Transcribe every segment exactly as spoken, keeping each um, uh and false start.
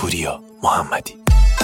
پوریا محمدی.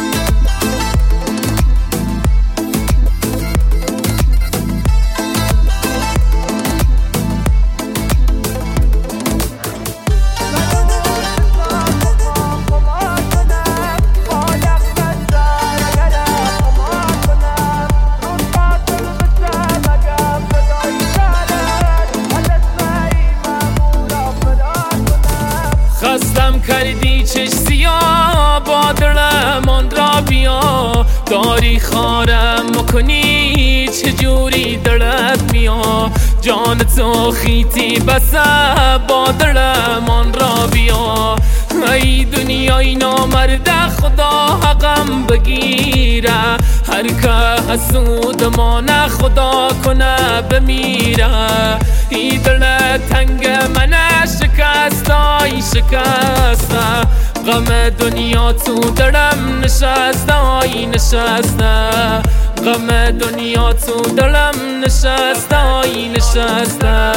خستم کردی چش سیاه با دلمان را بیا، داری خارم مکنی چجوری دلت میا، جان تو خیتی بسه با دلمان را بیا. ای دنیای نامرده خدا حقم بگیره، هر که حسود مانه خدا کنه بمیره. ای دل تنگ منه شکستای شکسته، غم دنیا تو دلم نشسته آی نشسته، غم دنیا تو دلم نشسته آی نشسته.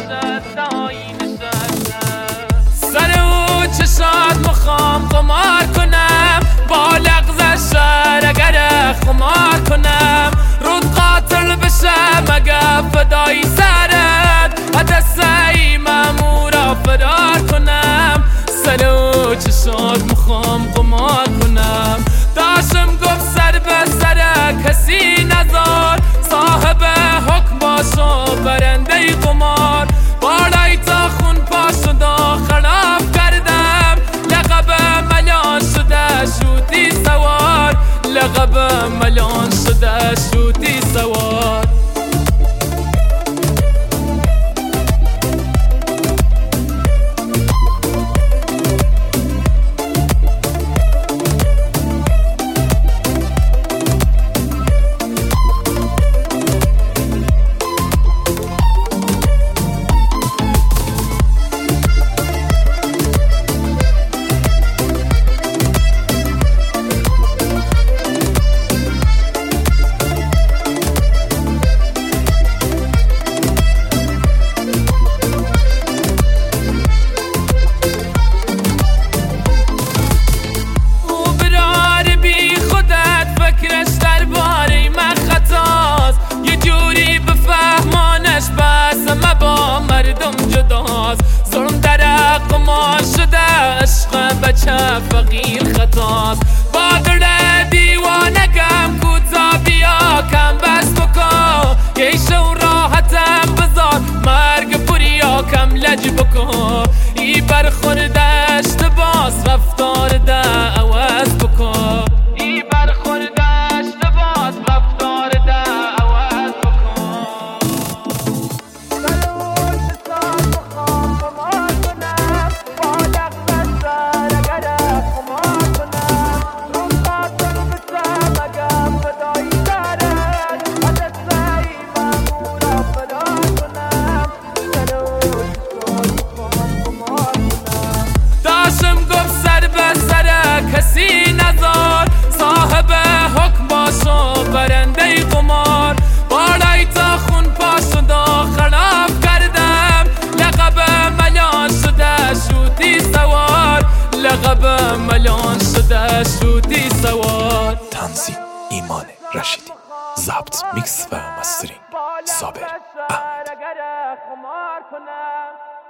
سر او چشات مخوام قمار کنم، با لغز شهر اگر خمار کنم، رود قاتل بشه مگه فدای سرت، دسته مامورا فرار کنم. سر او چشات مخوام قمار کنم، داشم گفت سر به سر کسی نزار، صاحب حکم باشو برنده قمار. بالای تا خون پاش و داخلاف کردم، لقب ملان شده شوتی سوار، لقب ملان شده شوتی سوار. ظلم در قمار شده عشق بچه فقیر خطاست، با دل دیوانگم کوتا بیا کم بس بکن، یه شو راحتم بذار مرگ پوریا کم لج بکن. ای برخوردشت باز رفتار ده عوض بکن، ای برخوردشت باز رفتار ده عوض بکن. کسی نزار، صاحب حکم باشو برنده قمار. بالای تا خون پاش و داخلاف کردم، لقب ملان شده شوتی سوار، لقب ملان شده شوتی سوار. تنظیم ایمان رشیدی، ضبط میکس و مسترینگ صابر احمد.